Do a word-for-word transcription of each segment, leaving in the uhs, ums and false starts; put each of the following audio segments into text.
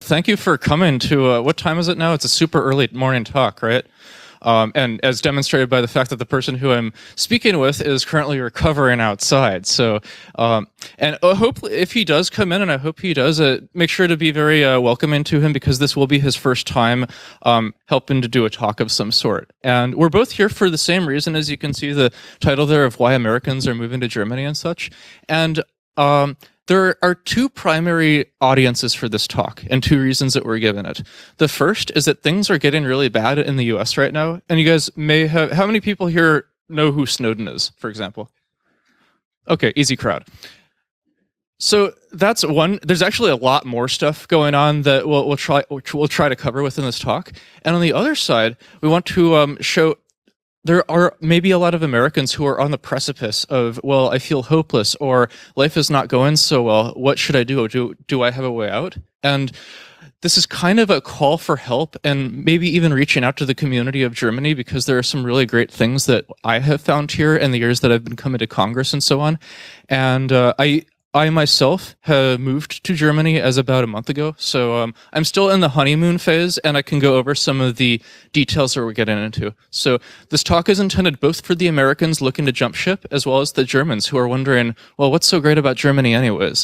thank you for coming to, uh, what time is it now? It's a super early morning talk, right? Um, and as demonstrated by the fact that the person who I'm speaking with is currently recovering outside. So, um, and uh, hopefully if he does come in, and I hope he does, uh, make sure to be very uh, welcoming to him, because this will be his first time um, helping to do a talk of some sort. And we're both here for the same reason, as you can see the title there of why Americans are moving to Germany and such. And um, there are two primary audiences for this talk, and two reasons that we're given it. The first is that things are getting really bad in the U S right now, and you guys may have, how many people here know who Snowden is, for example? Okay, easy crowd. So that's one. There's actually a lot more stuff going on that we'll, we'll try we'll try to cover within this talk. And on the other side, we want to um, show there are maybe a lot of Americans who are on the precipice of, well, I feel hopeless, or life is not going so well. What should I do? Do, do I have a way out? And this is kind of a call for help, and maybe even reaching out to the community of Germany, because there are some really great things that I have found here in the years that I've been coming to Congress and so on. And uh, I I myself have moved to Germany as about a month ago, so um, I'm still in the honeymoon phase, and I can go over some of the details that we're getting into. So this talk is intended both for the Americans looking to jump ship, as well as the Germans who are wondering, well, what's so great about Germany anyways?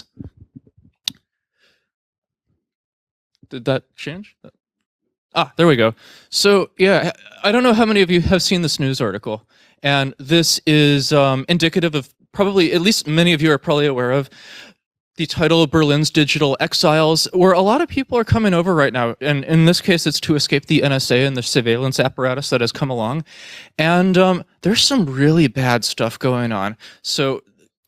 Did that change? Ah, there we go. So yeah, I don't know how many of you have seen this news article, and this is um, indicative of probably, at least many of you are probably aware of, the title Berlin's Digital Exiles, where a lot of people are coming over right now. And in this case, it's to escape the N S A and the surveillance apparatus that has come along. And um, there's some really bad stuff going on. So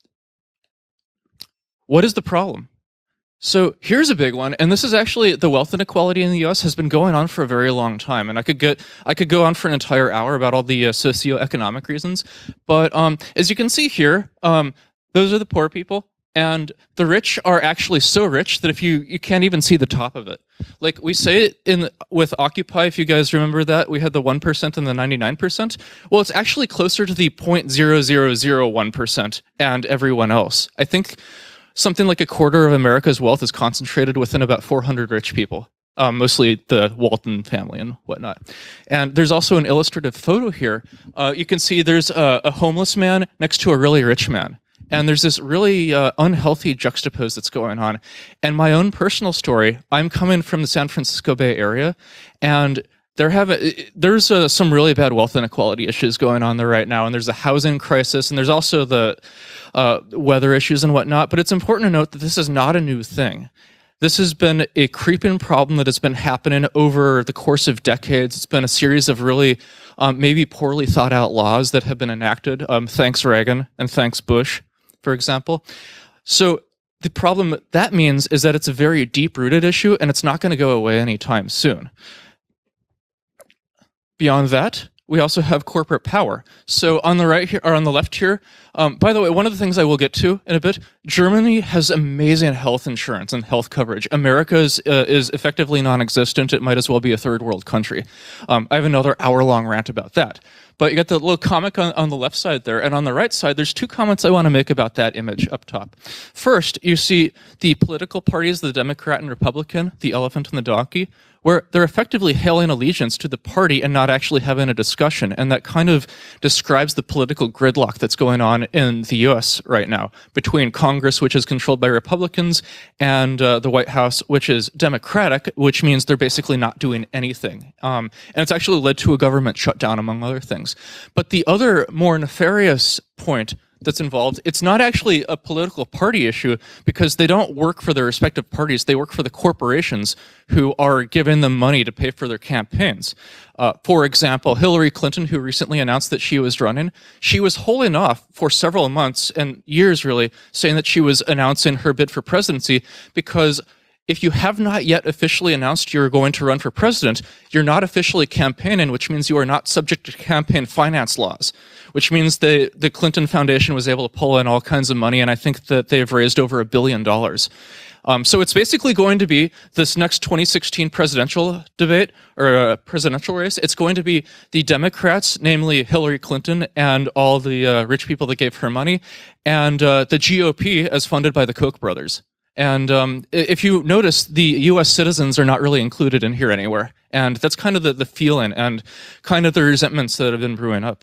what is the problem? So here's a big one, and this is actually, the wealth inequality in the U S has been going on for a very long time, and I could get I could go on for an entire hour about all the uh, socioeconomic reasons, but um, as you can see here, um, those are the poor people, and the rich are actually so rich that if you you can't even see the top of it. Like we say it in with Occupy, if you guys remember that, we had the one percent and the ninety-nine percent. Well, it's actually closer to the zero point zero zero zero one percent and everyone else. I think something like a quarter of America's wealth is concentrated within about four hundred rich people, um, mostly the Walton family and whatnot. And there's also an illustrative photo here. Uh, you can see there's a, a homeless man next to a really rich man. And there's this really uh, unhealthy juxtapose that's going on. And my own personal story, I'm coming from the San Francisco Bay Area, and There have a, there's uh, some really bad wealth inequality issues going on there right now, and there's a housing crisis, and there's also the uh, weather issues and whatnot. But it's important to note that this is not a new thing. This has been a creeping problem that has been happening over the course of decades. It's been a series of really um, maybe poorly thought out laws that have been enacted. Um, thanks Reagan and thanks Bush, for example. So the problem that means is that it's a very deep-rooted issue, and it's not going to go away anytime soon. Beyond that, we also have corporate power. So on the right here, or on the left here, um, by the way, one of the things I will get to in a bit, Germany has amazing health insurance and health coverage. America is, uh, is effectively non-existent. It might as well be a third world country. Um, I have another hour-long rant about that. But you got the little comic on, on the left side there, and on the right side, there's two comments I want to make about that image up top. First, you see the political parties, the Democrat and Republican, the elephant and the donkey, where they're effectively hailing allegiance to the party and not actually having a discussion. And that kind of describes the political gridlock that's going on in the U S right now between Congress, which is controlled by Republicans, and uh, the White House, which is Democratic, which means they're basically not doing anything. Um, and it's actually led to a government shutdown, among other things. But the other more nefarious point that's involved, it's not actually a political party issue, because they don't work for their respective parties. They work for the corporations who are giving them money to pay for their campaigns. Uh, for example, Hillary Clinton, who recently announced that she was running, she was holding off for several months and years, really, saying that she was announcing her bid for presidency, because if you have not yet officially announced you're going to run for president, you're not officially campaigning, which means you are not subject to campaign finance laws, which means the, the Clinton Foundation was able to pull in all kinds of money, and I think that they've raised over a billion dollars. Um, so it's basically going to be this next twenty sixteen presidential debate, or uh, presidential race. It's going to be the Democrats, namely Hillary Clinton and all the uh, rich people that gave her money, and uh, the G O P as funded by the Koch brothers. And um, if you notice, the U S citizens are not really included in here anywhere. And that's kind of the, the feeling and kind of the resentments that have been brewing up.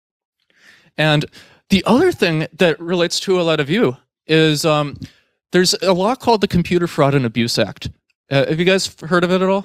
And the other thing that relates to a lot of you is um, there's a law called the Computer Fraud and Abuse Act. Uh, have you guys heard of it at all?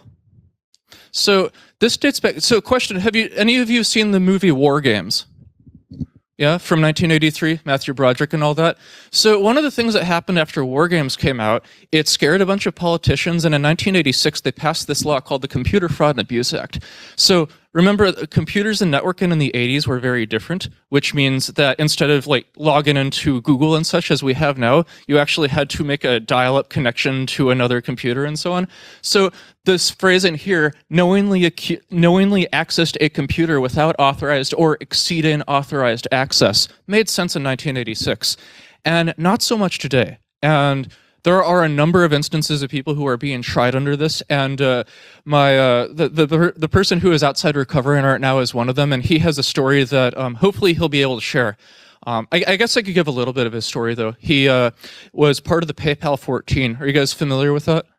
So this dates back. So question, have you any of you seen the movie War Games? Yeah, from nineteen eighty-three, Matthew Broderick and all that. So one of the things that happened after War Games came out, it scared a bunch of politicians, and in nineteen eighty-six, they passed this law called the Computer Fraud and Abuse Act. So remember, computers and networking in the eighties were very different, which means that instead of like logging into Google and such as we have now, you actually had to make a dial-up connection to another computer and so on. So this phrase in here, knowingly, acu- knowingly accessed a computer without authorized or exceeding authorized access, made sense in nineteen eighty-six, and not so much today. And there are a number of instances of people who are being tried under this, and uh, my uh, the, the the person who is outside recovering right now is one of them, and he has a story that um, hopefully he'll be able to share. Um, I, I guess I could give a little bit of his story, though. He uh, was part of the PayPal fourteen. Are you guys familiar with that?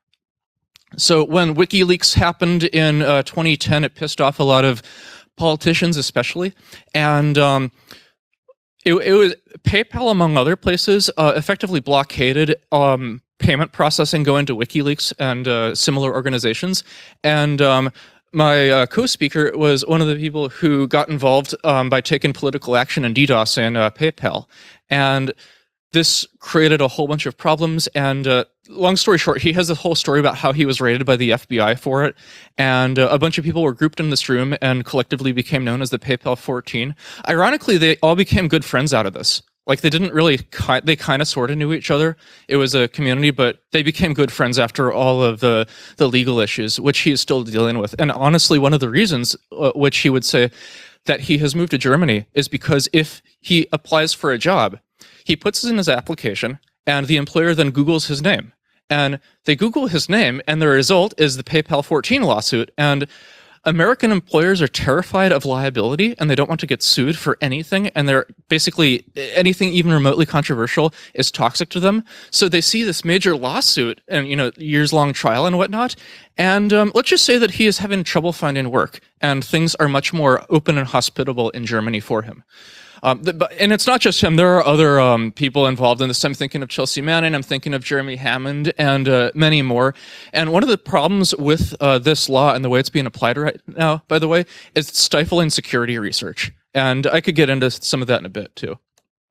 So when WikiLeaks happened in uh, twenty ten, it pissed off a lot of politicians, especially, and um, it, it was PayPal, among other places, uh, effectively blockaded um, payment processing going to WikiLeaks and uh, similar organizations. And um, my uh, co-speaker was one of the people who got involved um, by taking political action and DDoSing uh, PayPal, and this created a whole bunch of problems, and uh, long story short, he has a whole story about how he was raided by the F B I for it, and uh, a bunch of people were grouped in this room and collectively became known as the PayPal fourteen. Ironically, they all became good friends out of this. Like, they didn't really, ki- they kind of sort of knew each other. It was a community, but they became good friends after all of the, the legal issues, which he is still dealing with. And honestly, one of the reasons uh, which he would say that he has moved to Germany is because if he applies for a job, he puts in his application, and the employer then Googles his name. And they Google his name, and the result is the PayPal fourteen lawsuit. And American employers are terrified of liability, and they don't want to get sued for anything. And they're basically, anything even remotely controversial is toxic to them. So they see this major lawsuit and, you know, years-long trial and whatnot. And um, let's just say that he is having trouble finding work, and things are much more open and hospitable in Germany for him. Um, the, but, and it's not just him. There are other um, people involved in this. I'm thinking of Chelsea Manning. I'm thinking of Jeremy Hammond and uh, many more. And one of the problems with uh, this law and the way it's being applied right now, by the way, is stifling security research. And I could get into some of that in a bit, too.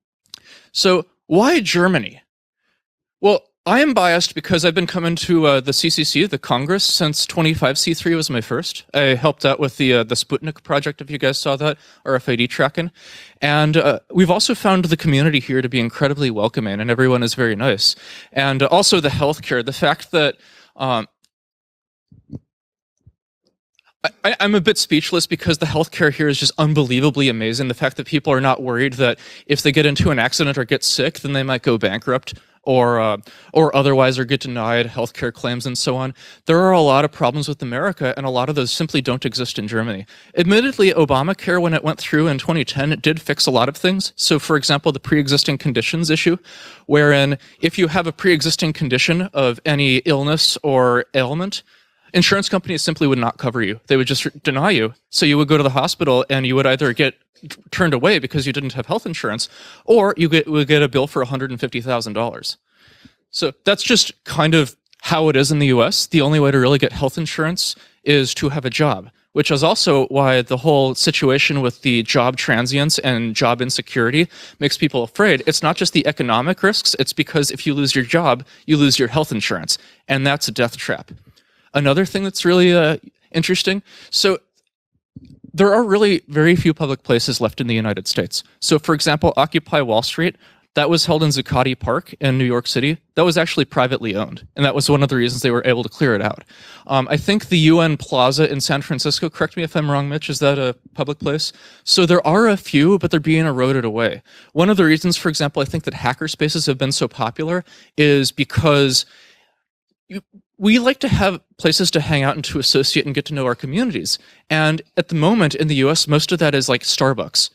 So why Germany? Well, I am biased because I've been coming to uh, the C C C, the Congress, since twenty-five C three was my first. I helped out with the uh, the Sputnik project, if you guys saw that, R F I D tracking. And uh, we've also found the community here to be incredibly welcoming, and everyone is very nice. And uh, also the healthcare, the fact that um, I, I'm a bit speechless because the healthcare here is just unbelievably amazing. The fact that people are not worried that if they get into an accident or get sick, then they might go bankrupt, or uh, or otherwise or get denied healthcare claims and so on. There are a lot of problems with America, and a lot of those simply don't exist in Germany. Admittedly, Obamacare, when it went through in twenty ten, it did fix a lot of things. So, for example, the pre-existing conditions issue, wherein if you have a pre-existing condition of any illness or ailment, insurance companies simply would not cover you. They would just deny you. So you would go to the hospital, and you would either get turned away because you didn't have health insurance, or you get, would get a bill for one hundred fifty thousand dollars. So that's just kind of how it is in the U S. The only way to really get health insurance is to have a job, which is also why the whole situation with the job transience and job insecurity makes people afraid. It's not just the economic risks, it's because if you lose your job, you lose your health insurance, and that's a death trap. Another thing that's really uh, interesting, so there are really very few public places left in the United States. So, for example, Occupy Wall Street, that was held in Zuccotti Park in New York City. That was actually privately owned, and that was one of the reasons they were able to clear it out. Um, I think the U N Plaza in San Francisco, correct me if I'm wrong, Mitch, is that a public place? So there are a few, but they're being eroded away. One of the reasons, for example, I think that hackerspaces have been so popular is because you, we like to have places to hang out and to associate and get to know our communities. And at the moment in the U S, most of that is like Starbucks.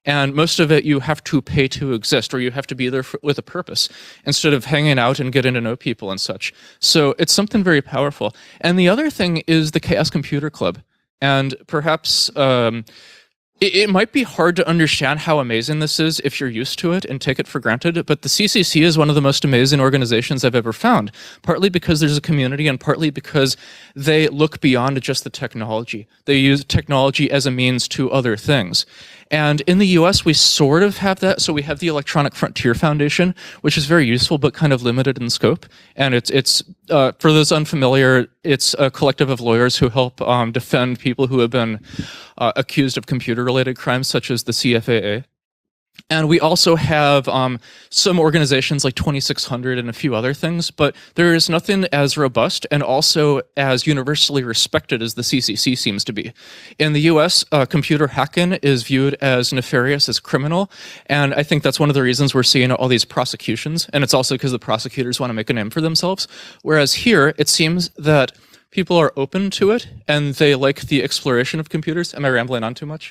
And most of it you have to pay to exist, or you have to be there for, with a purpose instead of hanging out and getting to know people and such. So it's something very powerful. And the other thing is the Chaos Computer Club. And perhaps um, it, it might be hard to understand how amazing this is if you're used to it and take it for granted, but the C C C is one of the most amazing organizations I've ever found, partly because there's a community and partly because they look beyond just the technology. They use technology as a means to other things. And in the U S, we sort of have that. So we have the Electronic Frontier Foundation, which is very useful, but kind of limited in scope. And it's, it's uh, for those unfamiliar, it's a collective of lawyers who help um, defend people who have been uh, accused of computer-related crimes, such as the C F A A. And we also have um, some organizations like twenty-six hundred and a few other things, but there is nothing as robust and also as universally respected as the C C C seems to be. In the U S, uh, computer hacking is viewed as nefarious, as criminal, and I think that's one of the reasons we're seeing all these prosecutions, and it's also because the prosecutors want to make a name for themselves. Whereas here, it seems that people are open to it, and they like the exploration of computers. Am I rambling on too much?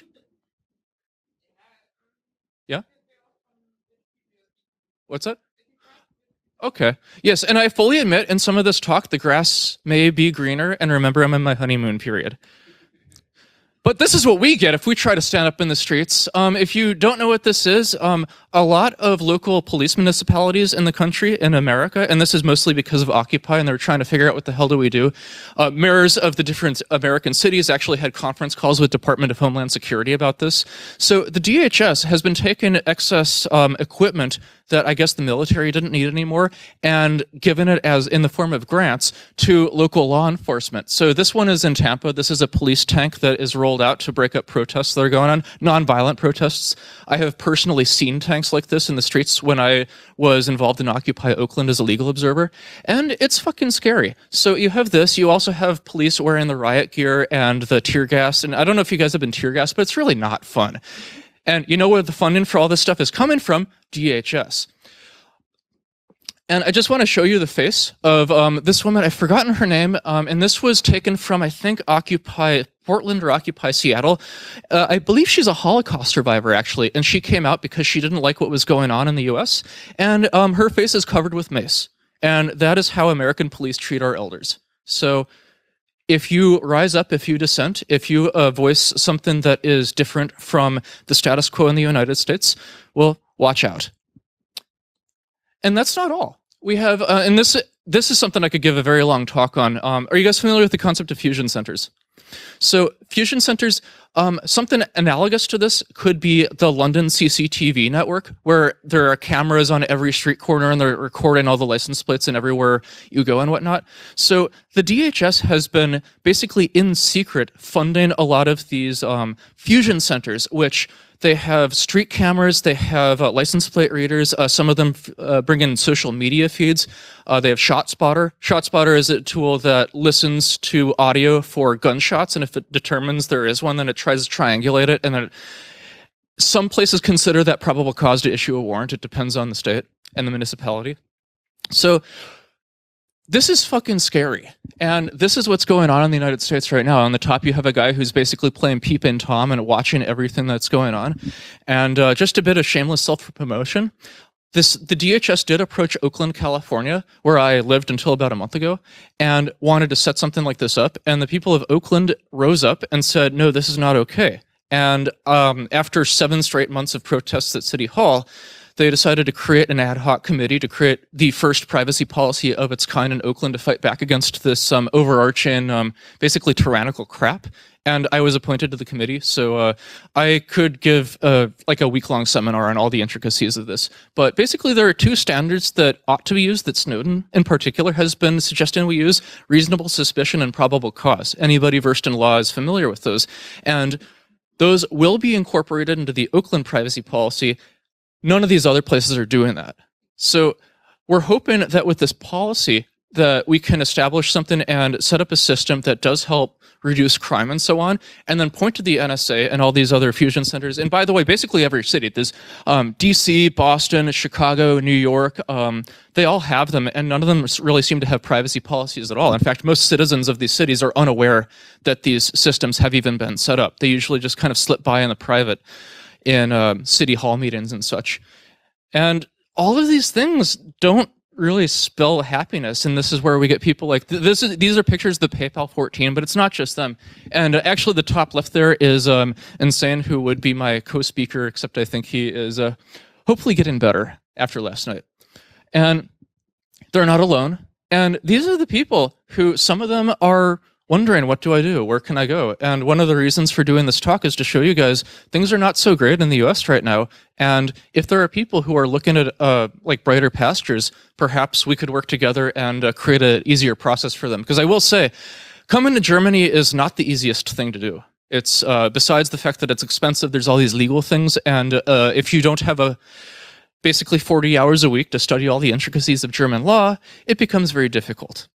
Yeah? What's that? Okay. Yes, and I fully admit in some of this talk, the grass may be greener, and remember, I'm in my honeymoon period. But this is what we get if we try to stand up in the streets. Um, if you don't know what this is, um, a lot of local police municipalities in the country, in America, and this is mostly because of Occupy, and they're trying to figure out what the hell do we do. Uh, mayors of the different American cities actually had conference calls with Department of Homeland Security about this. So the D H S has been taking excess um, equipment that I guess the military didn't need anymore and given it as in the form of grants to local law enforcement. So this one is in Tampa. This is a police tank that is rolled out to break up protests that are going on, nonviolent protests. I have personally seen tanks like this in the streets when I was involved in Occupy Oakland as a legal observer, and it's fucking scary. So you have this, you also have police wearing the riot gear and the tear gas, and I don't know if you guys have been tear gassed, but it's really not fun. And you know where the funding for all this stuff is coming from? D H S. And I just want to show you the face of um, this woman. I've forgotten her name, um, and this was taken from, I think, Occupy Portland or Occupy Seattle. Uh, I believe she's a Holocaust survivor, actually, and she came out because she didn't like what was going on in the U S, and um, her face is covered with mace. And that is how American police treat our elders. So if you rise up, if you dissent, if you uh, voice something that is different from the status quo in the United States, well, watch out. And that's not all. We have, uh, and this this is something I could give a very long talk on. Um, are you guys familiar with the concept of fusion centers? So fusion centers, um, something analogous to this could be the London C C T V network, where there are cameras on every street corner and they're recording all the license plates and everywhere you go and whatnot. So the D H S has been basically in secret funding a lot of these um, fusion centers, which they have street cameras, they have uh, license plate readers, uh, some of them uh, bring in social media feeds. Uh, they have ShotSpotter. ShotSpotter is a tool that listens to audio for gunshots, and if it determines there is one, then it tries to triangulate it, and then it, some places consider that probable cause to issue a warrant. It depends on the state and the municipality. So this is fucking scary. And this is what's going on in the United States right now. On the top, you have a guy who's basically playing Peepin' Tom and watching everything that's going on. And uh, just a bit of shameless self-promotion. This, the D H S did approach Oakland, California, where I lived until about a month ago, and wanted to set something like this up. And the people of Oakland rose up and said, no, this is not okay. And um, after seven straight months of protests at City Hall, they decided to create an ad hoc committee to create the first privacy policy of its kind in Oakland to fight back against this um, overarching, um, basically tyrannical crap. And I was appointed to the committee, so uh, I could give uh, like a week-long seminar on all the intricacies of this. But basically, there are two standards that ought to be used that Snowden, in particular, has been suggesting we use: reasonable suspicion and probable cause. Anybody versed in law is familiar with those. And those will be incorporated into the Oakland privacy policy. None of these other places are doing that. So we're hoping that with this policy that we can establish something and set up a system that does help reduce crime and so on, and then point to the N S A and all these other fusion centers. And by the way, basically every city, there's um, D C, Boston, Chicago, New York, um, they all have them, and none of them really seem to have privacy policies at all. In fact, most citizens of these cities are unaware that these systems have even been set up. They usually just kind of slip by in the private. in uh, city hall meetings and such. And all of these things don't really spell happiness, and this is where we get people like this. Is, these are pictures of the PayPal fourteen, but it's not just them. And uh, actually, the top left there is um, Insane, who would be my co-speaker, except I think he is uh, hopefully getting better after last night. And they're not alone. And these are the people who, some of them are wondering, what do I do? Where can I go? And one of the reasons for doing this talk is to show you guys things are not so great in the U S right now. And if there are people who are looking at uh, like brighter pastures, perhaps we could work together and uh, create an easier process for them. Because I will say, coming to Germany is not the easiest thing to do. It's uh, besides the fact that it's expensive, there's all these legal things. And uh, if you don't have a basically forty hours a week to study all the intricacies of German law, it becomes very difficult.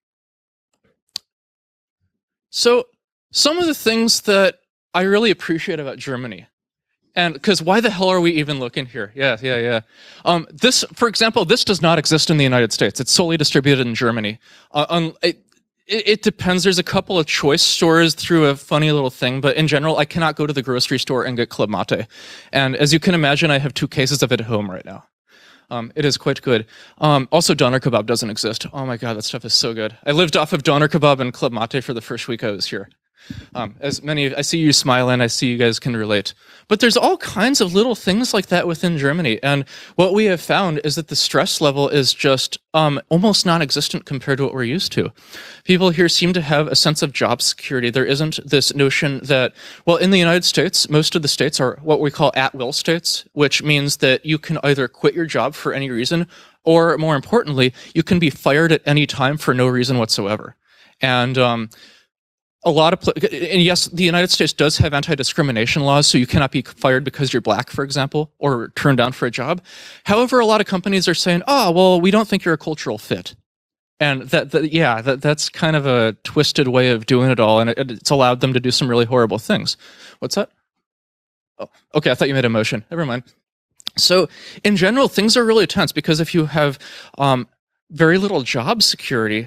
So some of the things that I really appreciate about Germany, and because why the hell are we even looking here? Yeah, yeah, yeah. Um, this, for example, this does not exist in the United States. It's solely distributed in Germany. Uh, um, it, it depends. There's a couple of choice stores through a funny little thing, but in general, I cannot go to the grocery store and get Club Mate. And as you can imagine, I have two cases of it at home right now. Um, it is quite good. Um, also, doner kebab doesn't exist. Oh my god, that stuff is so good. I lived off of doner kebab and Club Mate for the first week I was here. Um, as many, I see you smiling, I see you guys can relate. But there's all kinds of little things like that within Germany. And what we have found is that the stress level is just um, almost non-existent compared to what we're used to. People here seem to have a sense of job security. There isn't this notion that, well, in the United States, most of the states are what we call at-will states, which means that you can either quit your job for any reason, or more importantly, you can be fired at any time for no reason whatsoever. And um, A lot of, and yes, the United States does have anti-discrimination laws, so you cannot be fired because you're black, for example, or turned down for a job. However, a lot of companies are saying, oh, well, we don't think you're a cultural fit. And that, that yeah, that, that's kind of a twisted way of doing it all, and it, it's allowed them to do some really horrible things. What's that? Oh, okay, I thought you made a motion. Never mind. So, in general, things are really tense, because if you have um, very little job security,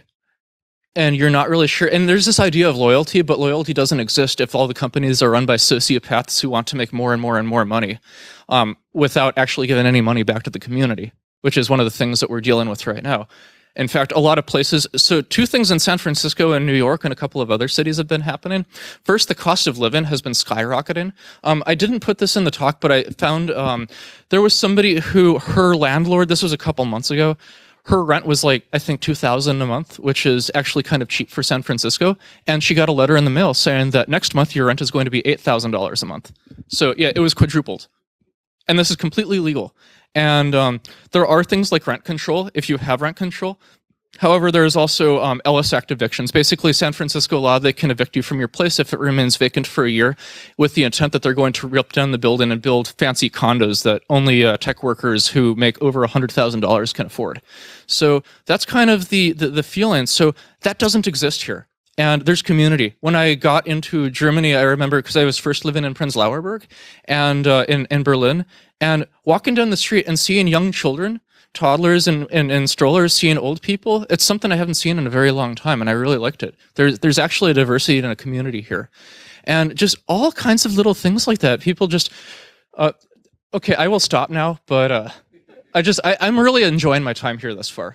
and you're not really sure, and there's this idea of loyalty, but loyalty doesn't exist if all the companies are run by sociopaths who want to make more and more and more money um, without actually giving any money back to the community, which is one of the things that we're dealing with right now. In fact, a lot of places, so two things in San Francisco and New York and a couple of other cities have been happening. First, the cost of living has been skyrocketing. Um, I didn't put this in the talk, but I found um, there was somebody who, her landlord, this was a couple months ago, her rent was like, I think, two thousand dollars a month, which is actually kind of cheap for San Francisco. And she got a letter in the mail saying that next month your rent is going to be eight thousand dollars a month. So yeah, it was quadrupled. And this is completely legal. And um, there are things like rent control if you have rent control. However, there's also um, Ellis Act evictions. Basically, San Francisco law, they can evict you from your place if it remains vacant for a year with the intent that they're going to rip down the building and build fancy condos that only uh, tech workers who make over one hundred thousand dollars can afford. So that's kind of the, the, the feeling. So that doesn't exist here. And there's community. When I got into Germany, I remember, because I was first living in Prenzlauer Berg and uh, in, in Berlin, and walking down the street and seeing young children, toddlers and, and, and strollers, seeing old people, it's something I haven't seen in a very long time, and I really liked it. There's, there's actually a diversity in a community here. And just all kinds of little things like that. People just, uh, okay, I will stop now, but uh, I just, I, I'm really enjoying my time here thus far.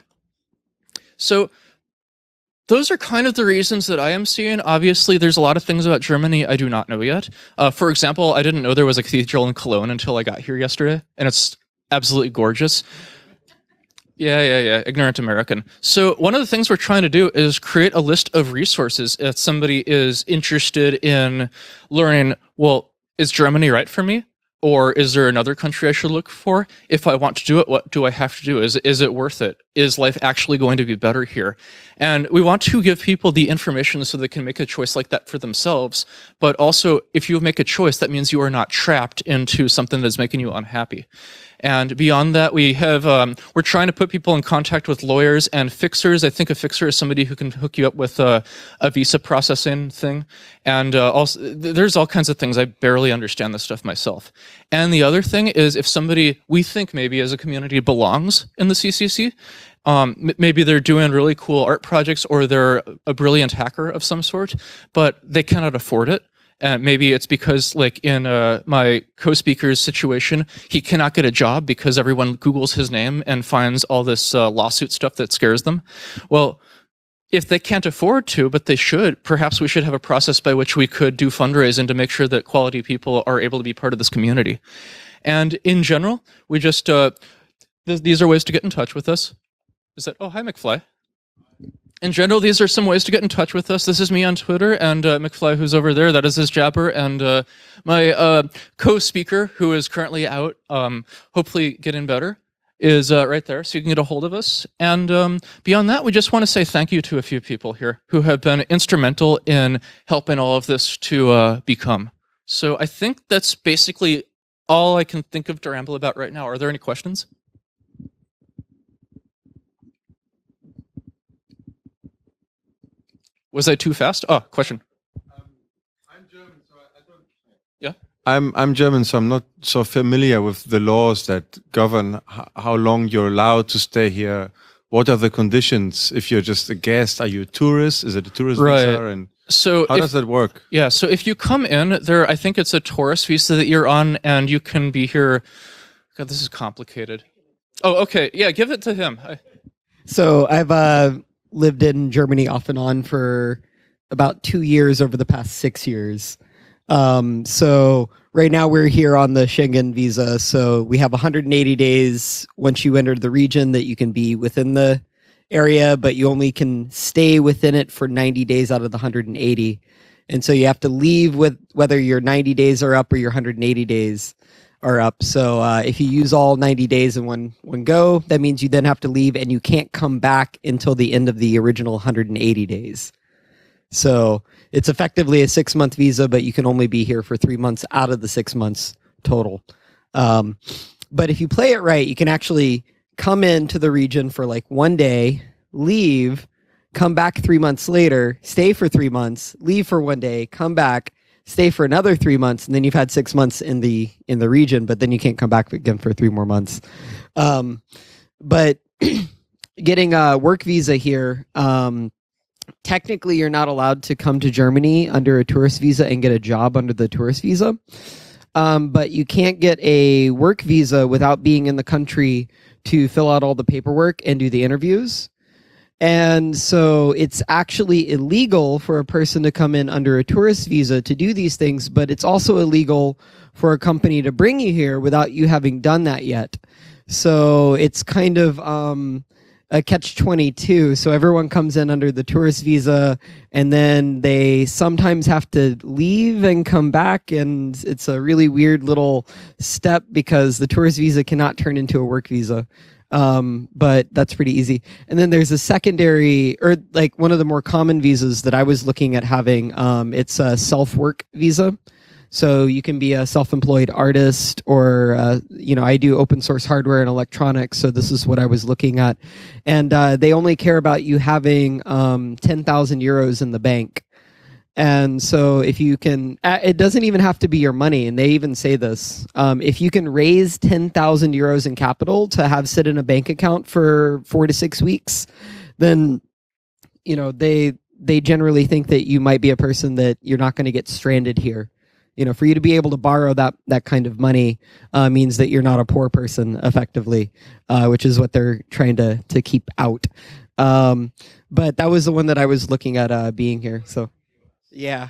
So those are kind of the reasons that I am seeing. Obviously, there's a lot of things about Germany I do not know yet. Uh, for example, I didn't know there was a cathedral in Cologne until I got here yesterday, and it's absolutely gorgeous. Yeah, yeah, yeah, ignorant American. So one of the things we're trying to do is create a list of resources if somebody is interested in learning, well, is Germany right for me? Or is there another country I should look for? If I want to do it, what do I have to do? Is, is it worth it? Is life actually going to be better here? And we want to give people the information so they can make a choice like that for themselves. But also, if you make a choice, that means you are not trapped into something that's making you unhappy. And beyond that, we have, um, we're trying to put people in contact with lawyers and fixers. I think a fixer is somebody who can hook you up with a, a visa processing thing. And uh, also, th there's all kinds of things. I barely understand this stuff myself. And the other thing is, if somebody, we think maybe as a community, belongs in the C C C, um, maybe they're doing really cool art projects or they're a brilliant hacker of some sort, but they cannot afford it. And maybe it's because, like in uh, my co-speaker's situation, he cannot get a job because everyone Googles his name and finds all this uh, lawsuit stuff that scares them. Well, if they can't afford to, but they should, perhaps we should have a process by which we could do fundraising to make sure that quality people are able to be part of this community. And in general, we just, uh, th these are ways to get in touch with us. Is that, oh, hi, McFly. In general, these are some ways to get in touch with us. This is me on Twitter, and uh, McFly, who's over there, that is his jabber, and uh, my uh, co-speaker, who is currently out, um, hopefully getting better, is uh, right there, so you can get a hold of us. And um, beyond that, we just want to say thank you to a few people here who have been instrumental in helping all of this to uh, become. So I think that's basically all I can think of to ramble about right now. Are there any questions? Was I too fast? Oh, question. Um, I'm German, so I don't... Yeah? I'm I'm German, so I'm not so familiar with the laws that govern how long you're allowed to stay here. What are the conditions? If you're just a guest, are you a tourist? Is it a tourist right. visa? And so how if, does that work? Yeah, so if you come in, there, I think it's a tourist visa that you're on, and you can be here. God, this is complicated. Oh, okay. Yeah, give it to him. I, so I've uh, lived in Germany off and on for about two years over the past six years. Um, so right now we're here on the Schengen visa. So we have one hundred eighty days once you enter the region that you can be within the area, but you only can stay within it for ninety days out of the one hundred eighty. And so you have to leave with whether your ninety days are up or your one hundred eighty days are up. So uh, if you use all ninety days in one, one go, that means you then have to leave and you can't come back until the end of the original one hundred eighty days. So it's effectively a six-month visa, but you can only be here for three months out of the six months total. Um, but if you play it right, you can actually come into the region for like one day, leave, come back three months later, stay for three months, leave for one day, come back, stay for another three months, and then you've had six months in the in the region, but then you can't come back again for three more months. Um, but getting a work visa here, um, technically, you're not allowed to come to Germany under a tourist visa and get a job under the tourist visa. Um, but you can't get a work visa without being in the country to fill out all the paperwork and do the interviews. And so it's actually illegal for a person to come in under a tourist visa to do these things, but it's also illegal for a company to bring you here without you having done that yet. So it's kind of... Um, a catch twenty-two. So everyone comes in under the tourist visa and then they sometimes have to leave and come back. And it's a really weird little step because the tourist visa cannot turn into a work visa. Um, but that's pretty easy. And then there's a secondary, or like one of the more common visas that I was looking at having. Um, it's a self-work visa. So you can be a self-employed artist, or, uh, you know, I do open source hardware and electronics. So this is what I was looking at. And uh, they only care about you having um, ten thousand euros in the bank. And so if you can, it doesn't even have to be your money. And they even say this, um, if you can raise ten thousand euros in capital to have sit in a bank account for four to six weeks, then, you know, they, they generally think that you might be a person that you're not going to get stranded here. You know, for you to be able to borrow that that kind of money uh, means that you're not a poor person, effectively, uh, which is what they're trying to to keep out. Um, but that was the one that I was looking at uh, being here. So, yeah.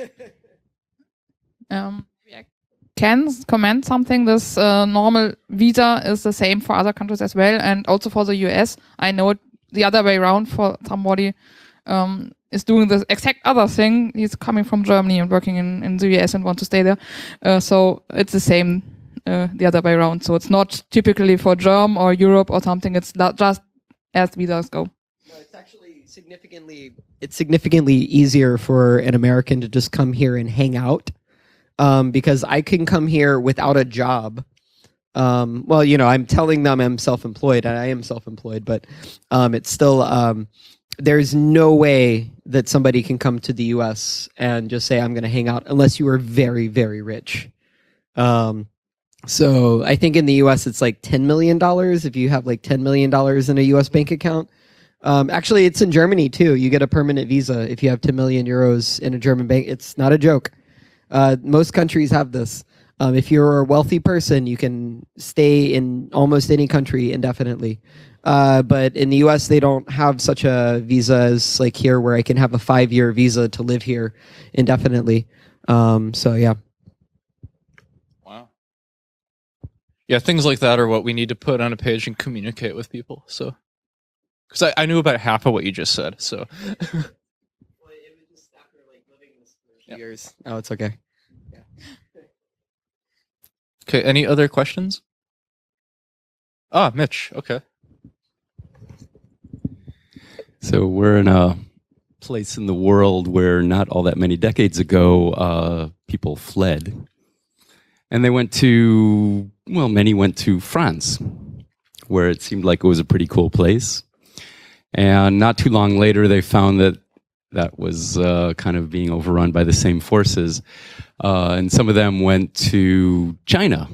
um, yeah. Can comment something? This uh, normal visa is the same for other countries as well, and also for the U S. I know it the other way around for somebody. Um, is doing the exact other thing. He's coming from Germany and working in, in the U S and wants to stay there. Uh, so it's the same uh, the other way around. So it's not typically for Germany or Europe or something. It's not just as visas go. No, it's actually significantly, it's significantly easier for an American to just come here and hang out um, because I can come here without a job. Um, well, you know, I'm telling them I'm self-employed, and I am self-employed, but um, it's still... Um, there's no way that somebody can come to the U S and just say, I'm going to hang out, unless you are very, very rich. Um, so I think in the U S it's like ten million dollars if you have like ten million dollars in a U S bank account. Um, actually, it's in Germany too. You get a permanent visa if you have ten million euros in a German bank. It's not a joke. Uh, most countries have this. Um, if you're a wealthy person, you can stay in almost any country indefinitely. Uh, but in the U S, they don't have such a visa as like here, where I can have a five-year visa to live here indefinitely. Um, so yeah. Wow. Yeah, things like that are what we need to put on a page and communicate with people. So, because I, I knew about half of what you just said. So. Yeah. Years. Oh, it's okay. Yeah. Okay. Any other questions? Ah, Mitch. Okay. So we're in a place in the world where not all that many decades ago, uh, people fled. And they went to, well, many went to France, where it seemed like it was a pretty cool place. And not too long later, they found that that was uh, kind of being overrun by the same forces. Uh, and some of them went to China.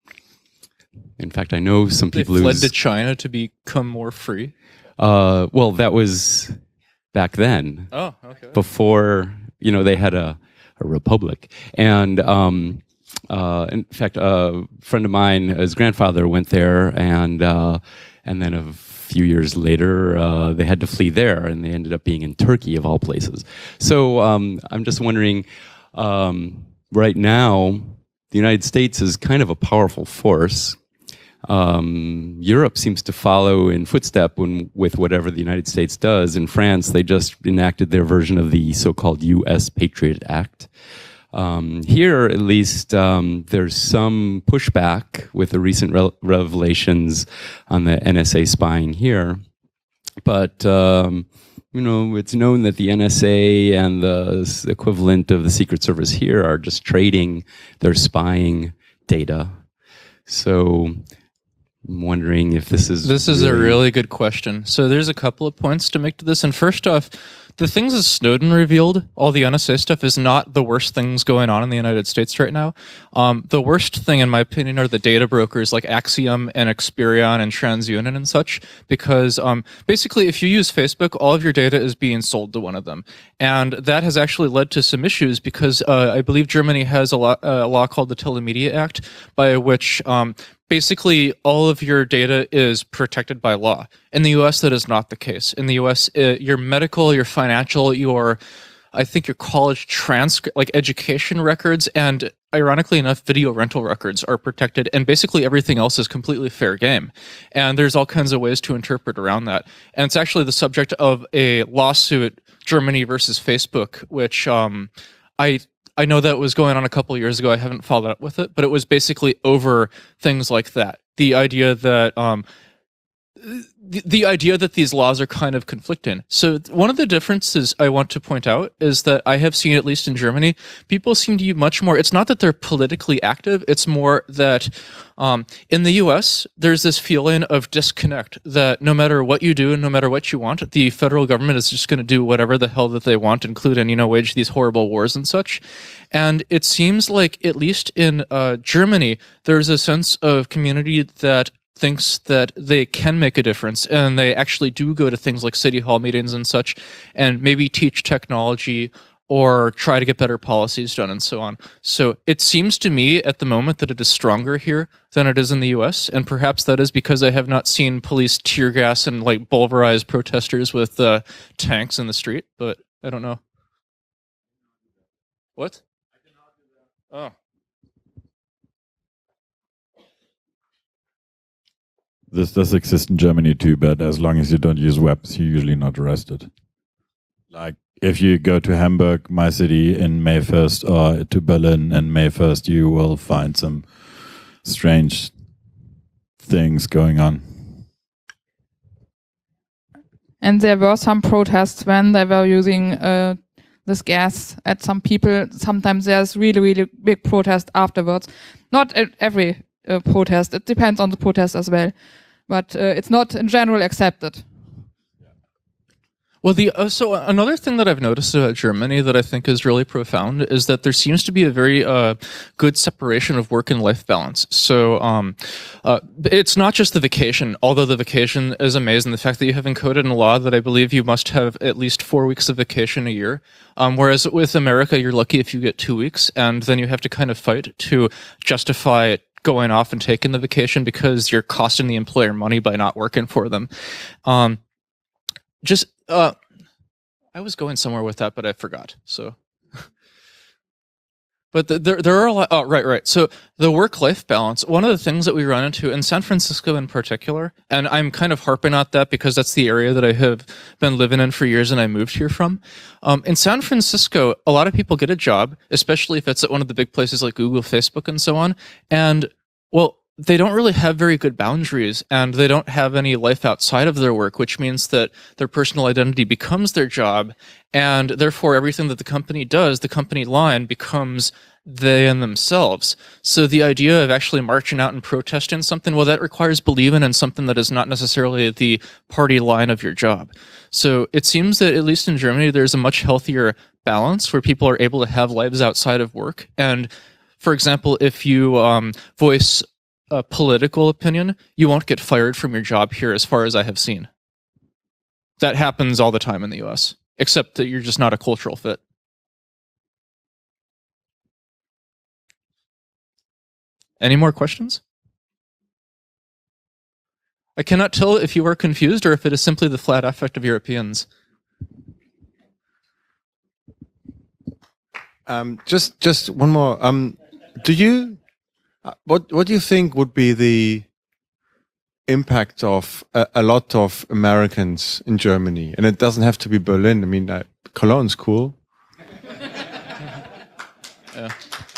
In fact, I know some They people fled who's- to China to become more free. Uh, well, that was back then. Oh, okay. Before, you know, they had a, a republic. And um, uh, in fact, a friend of mine, his grandfather went there, and uh, and then a few years later, uh, they had to flee there, and they ended up being in Turkey, of all places. So um, I'm just wondering, um, right now, the United States is kind of a powerful force. Um, Europe seems to follow in footstep when, with whatever the United States does. In France, they just enacted their version of the so-called U S Patriot Act. Um, here, at least, um, there's some pushback with the recent re- revelations on the N S A spying here. But, um, you know, it's known that the N S A and the equivalent of the Secret Service here are just trading their spying data. So I'm wondering if this is... This is a really good question. So there's a couple of points to make to this. And first off, the things that Snowden revealed, all the N S A stuff, is not the worst things going on in the United States right now. Um, the worst thing, in my opinion, are the data brokers like Axiom and Experian and TransUnion and such, because um, basically if you use Facebook, all of your data is being sold to one of them. And that has actually led to some issues because uh, I believe Germany has a law, a law called the Telemedia Act, by which um, basically all of your data is protected by law. In the U S, that is not the case. In the U S, uh, your medical, your financial, your, I think your college transcript, like education records, and ironically enough, video rental records are protected, and basically everything else is completely fair game. And there's all kinds of ways to interpret around that. And it's actually the subject of a lawsuit, Germany versus Facebook, which um, I I know that was going on a couple of years ago. I haven't followed up with it, but it was basically over things like that. The idea that um, the, the idea that these laws are kind of conflicting. So one of the differences I want to point out is that I have seen, at least in Germany, people seem to be much more, it's not that they're politically active, it's more that um, in the U S, there's this feeling of disconnect that no matter what you do and no matter what you want, the federal government is just going to do whatever the hell that they want, including, you know, wage these horrible wars and such. And it seems like, at least in uh, Germany, there's a sense of community that thinks that they can make a difference, and they actually do go to things like city hall meetings and such, and maybe teach technology or try to get better policies done and so on. So it seems to me at the moment that it is stronger here than it is in the U S, and perhaps that is because I have not seen police tear gas and like pulverize protesters with uh, tanks in the street, but I don't know. What? Oh. This does exist in Germany too, but as long as you don't use weapons, you're usually not arrested. Like if you go to Hamburg, my city, in May first, or to Berlin in May first, you will find some strange things going on. And there were some protests when they were using uh, this gas at some people. Sometimes there's really, really big protest afterwards. Not at every uh, protest. It depends on the protest as well. But uh, it's not in general accepted. Well, the uh, so another thing that I've noticed about Germany that I think is really profound is that there seems to be a very uh, good separation of work and life balance. So um, uh, it's not just the vacation, although the vacation is amazing. The fact that you have encoded in law that I believe you must have at least four weeks of vacation a year, um, whereas with America, you're lucky if you get two weeks, and then you have to kind of fight to justify going off and taking the vacation because you're costing the employer money by not working for them. Um, just uh, I was going somewhere with that, but I forgot. So, but the, there there are a lot. Oh, right, right. So the work-life balance. One of the things that we run into in San Francisco, in particular, and I'm kind of harping on that because that's the area that I have been living in for years, and I moved here from. Um, in San Francisco, a lot of people get a job, especially if it's at one of the big places like Google, Facebook, and so on, and well, they don't really have very good boundaries, and they don't have any life outside of their work, which means that their personal identity becomes their job, and therefore everything that the company does, the company line, becomes they and themselves. So the idea of actually marching out and protesting something, well, that requires believing in something that is not necessarily the party line of your job. So it seems that, at least in Germany, there's a much healthier balance where people are able to have lives outside of work. And for example, if you um, voice a political opinion, you won't get fired from your job here, as far as I have seen. That happens all the time in the U S, except that you're just not a cultural fit. Any more questions? I cannot tell if you are confused or if it is simply the flat affect of Europeans. Um, just just one more. Um, do you uh, what what do you think would be the impact of a, a lot of Americans in Germany? And it doesn't have to be Berlin. I mean, uh, Cologne's cool. Yeah.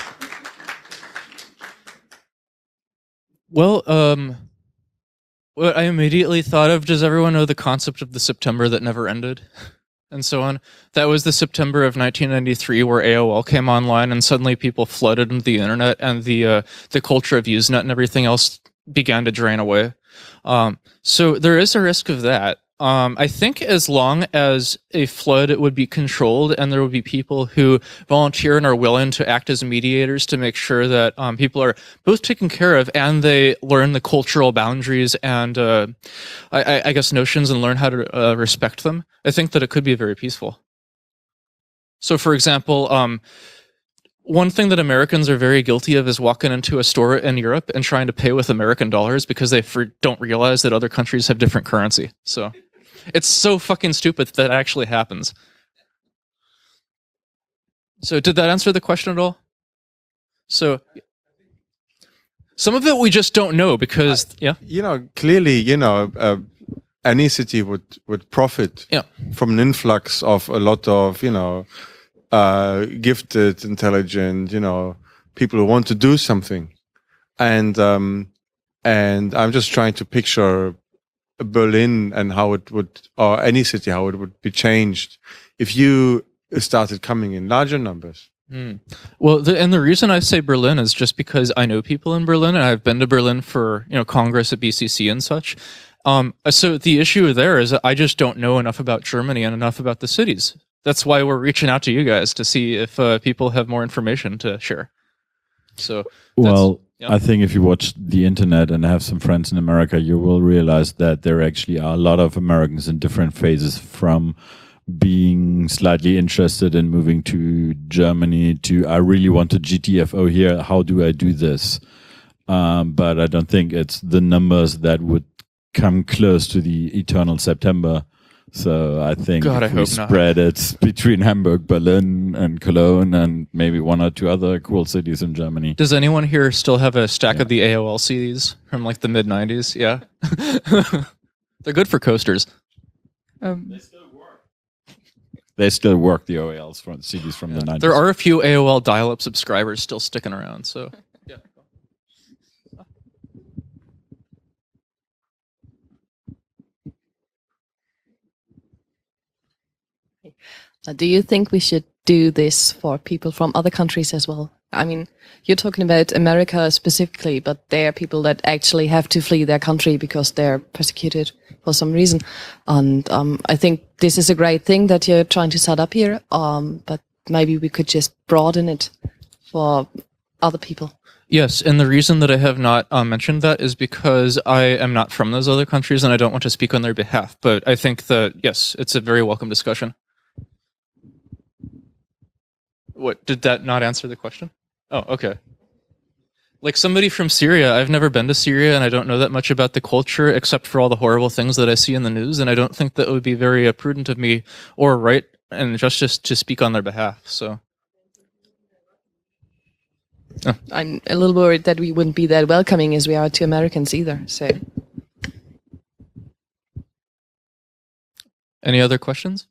Well, um, what I immediately thought of, does everyone know the concept of the September that never ended? And so on. That was the September of nineteen ninety-three, where A O L came online, and suddenly people flooded into the internet, and the uh, the culture of Usenet and everything else began to drain away. Um, so there is a risk of that. Um, I think as long as a flood would be controlled, and there would be people who volunteer and are willing to act as mediators to make sure that um, people are both taken care of and they learn the cultural boundaries and uh, I, I guess notions and learn how to uh, respect them, I think that it could be very peaceful. So for example, um, one thing that Americans are very guilty of is walking into a store in Europe and trying to pay with American dollars because they for, don't realize that other countries have different currency. So it's so fucking stupid that, that actually happens. So did that answer the question at all? So some of it we just don't know because, uh, yeah. You know, clearly, you know, uh, any city would, would profit yeah. from an influx of a lot of, you know, uh, gifted, intelligent, you know, people who want to do something. And, um, and I'm just trying to picture Berlin and how it would, or any city, how it would be changed if you started coming in larger numbers. Hmm. Well, the, and the reason I say Berlin is just because I know people in Berlin, and I've been to Berlin for, you know, Congress at B C C and such. Um, so the issue there is that I just don't know enough about Germany and enough about the cities. That's why we're reaching out to you guys to see if uh, people have more information to share. So, well, yeah. I think if you watch the internet and have some friends in America, you will realize that there actually are a lot of Americans in different phases, from being slightly interested in moving to Germany to I really want to G T F O here. How do I do this? Um, but I don't think it's the numbers that would come close to the eternal September. So I think God, if I we hope spread not. it between Hamburg, Berlin, and Cologne, and maybe one or two other cool cities in Germany. Does anyone here still have a stack Yeah. of the A O L C Ds from like the mid nineties? Yeah. They're good for coasters. Um, They still work, the O A Ls from C Ds from the nineties. There are a few A O L dial-up subscribers still sticking around, so yeah. Uh, do you think we should do this for people from other countries as well? I mean, you're talking about America specifically, but there are people that actually have to flee their country because they're persecuted for some reason. And um, I think this is a great thing that you're trying to set up here, um, but maybe we could just broaden it for other people. Yes, and the reason that I have not uh, mentioned that is because I am not from those other countries and I don't want to speak on their behalf. But I think that, yes, it's a very welcome discussion. What, did that not answer the question? Oh, okay. Like somebody from Syria, I've never been to Syria and I don't know that much about the culture except for all the horrible things that I see in the news, and I don't think that it would be very uh, prudent of me or right and justice to speak on their behalf, so... Oh. I'm a little worried that we wouldn't be that welcoming as we are to Americans either. So, any other questions?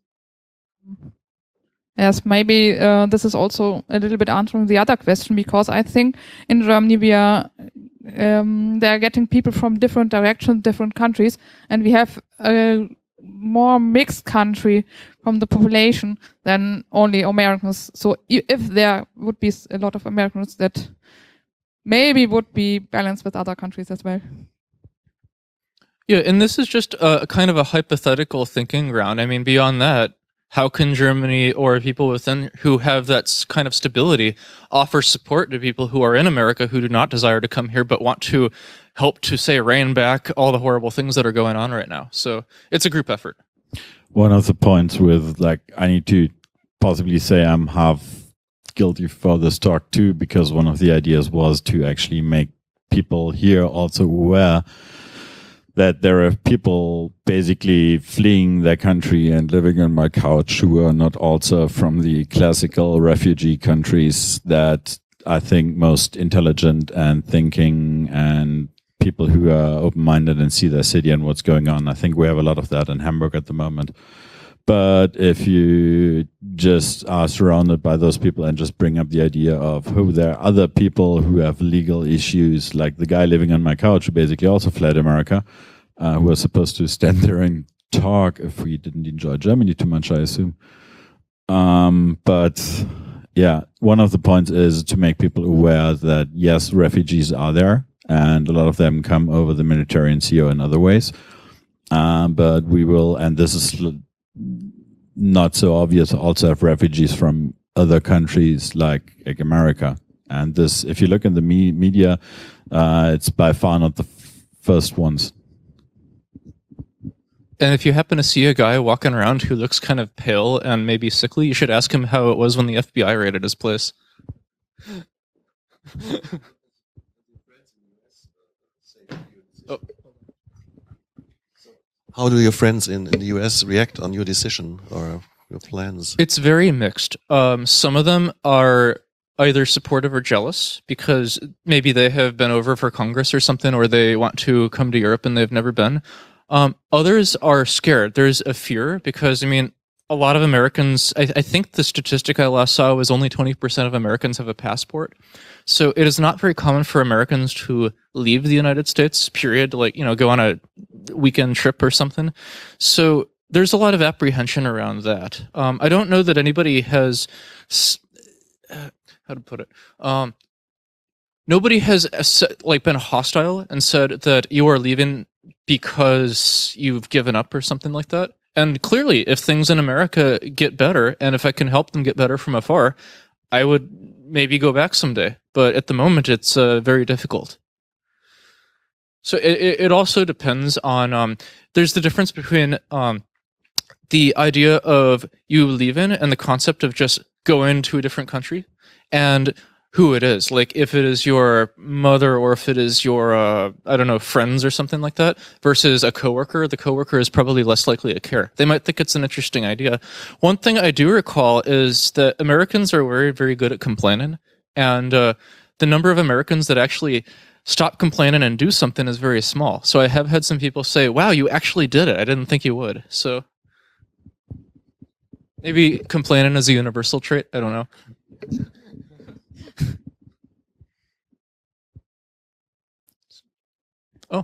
Yes, maybe uh, this is also a little bit answering the other question, because I think in Germany we are um, they are getting people from different directions, different countries, and we have a more mixed country from the population than only Americans. So i- if there would be s- a lot of Americans, that maybe would be balanced with other countries as well. Yeah, and this is just a kind of a hypothetical thinking ground. I mean, beyond that, how can Germany or people within who have that s- kind of stability offer support to people who are in America who do not desire to come here but want to help to, say, rein back all the horrible things that are going on right now? So it's a group effort. One of the points with, like, I need to possibly say I'm half guilty for this talk too, because one of the ideas was to actually make people here also aware that there are people basically fleeing their country and living on my couch who are not also from the classical refugee countries that I think most intelligent and thinking and people who are open-minded and see their city and what's going on. I think we have a lot of that in Hamburg at the moment. But if you just are surrounded by those people and just bring up the idea of who there are other people who have legal issues, like the guy living on my couch who basically also fled America, uh, who was supposed to stand there and talk if we didn't enjoy Germany too much, I assume. Um, but yeah, one of the points is to make people aware that yes, refugees are there, and a lot of them come over the Mediterranean Sea or in other ways. Um, but we will, and this is l- not so obvious, also have refugees from other countries like, like America. And this, if you look in the me- media, uh, it's by far not the f- first ones. And if you happen to see a guy walking around who looks kind of pale and maybe sickly, you should ask him how it was when the F B I raided his place. Oh. How do your friends in, in the U S react on your decision or your plans? It's very mixed. Um, some of them are either supportive or jealous because maybe they have been over for Congress or something, or they want to come to Europe and they've never been. Um, others are scared. There's a fear because, I mean, a lot of Americans, I, I think the statistic I last saw was only twenty percent of Americans have a passport. So it is not very common for Americans to leave the United States, period, like, you know, go on a weekend trip or something. So there's a lot of apprehension around that. Um, I don't know that anybody has, uh, how to put it, um, nobody has uh, like been hostile and said that you are leaving because you've given up or something like that. And clearly, if things in America get better, and if I can help them get better from afar, I would maybe go back someday. But at the moment, it's uh, very difficult. So it, it also depends on, um, there's the difference between um, the idea of you leaving and the concept of just going to a different country and who it is. Like if it is your mother or if it is your, uh, I don't know, friends or something like that versus a coworker, the coworker is probably less likely to care. They might think it's an interesting idea. One thing I do recall is that Americans are very, very good at complaining. And uh, the number of Americans that actually stop complaining and do something is very small. So I have had some people say, wow, you actually did it. I didn't think you would. So maybe complaining is a universal trait. I don't know. Oh.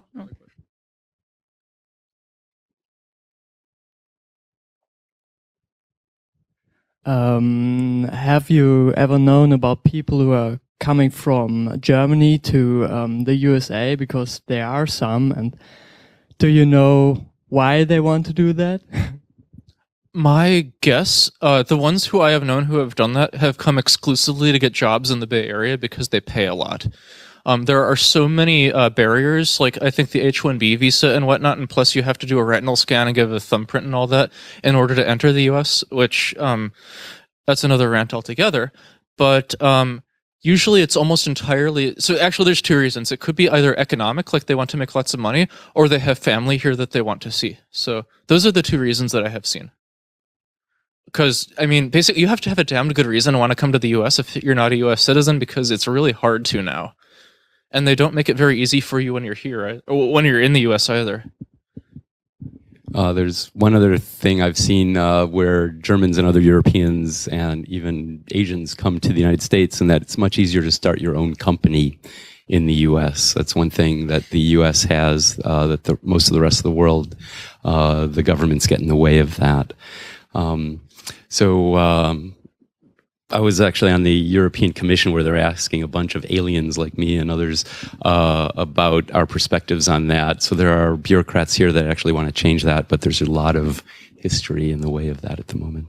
Um, have you ever known about people who are coming from Germany to um, the U S A? Because there are some, and do you know why they want to do that? My guess, uh, the ones who I have known who have done that have come exclusively to get jobs in the Bay Area because they pay a lot. Um, there are so many uh, barriers, like I think the H one B visa and whatnot, and plus you have to do a retinal scan and give a thumbprint and all that in order to enter the U S, which um, that's another rant altogether. But um, usually it's almost entirely, so actually there's two reasons. It could be either economic, like they want to make lots of money, or they have family here that they want to see. So those are the two reasons that I have seen. Because, I mean, basically, you have to have a damned good reason to want to come to the U S if you're not a U S citizen, because it's really hard to now. And they don't make it very easy for you when you're here, right? Or when you're in the U S either. Uh, there's one other thing I've seen uh, where Germans and other Europeans and even Asians come to the United States, and that it's much easier to start your own company in the U S. That's one thing that the U S has uh, that the, most of the rest of the world, uh, the governments get in the way of that. Um, So um, I was actually on the European Commission where they're asking a bunch of aliens like me and others uh, about our perspectives on that. So there are bureaucrats here that actually want to change that, but there's a lot of history in the way of that at the moment.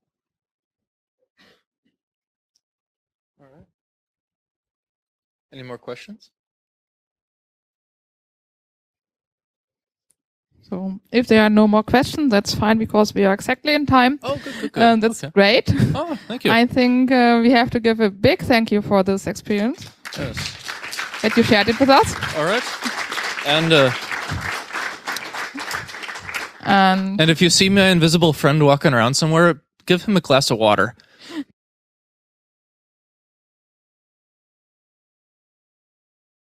All right. Any more questions? So if there are no more questions, that's fine because we are exactly in time. Oh, good, good, good. Um, that's Okay. great. Oh, thank you. I think uh, we have to give a big thank you for this experience Yes. that you shared it with us. All right. And uh, And and if you see my invisible friend walking around somewhere, give him a glass of water.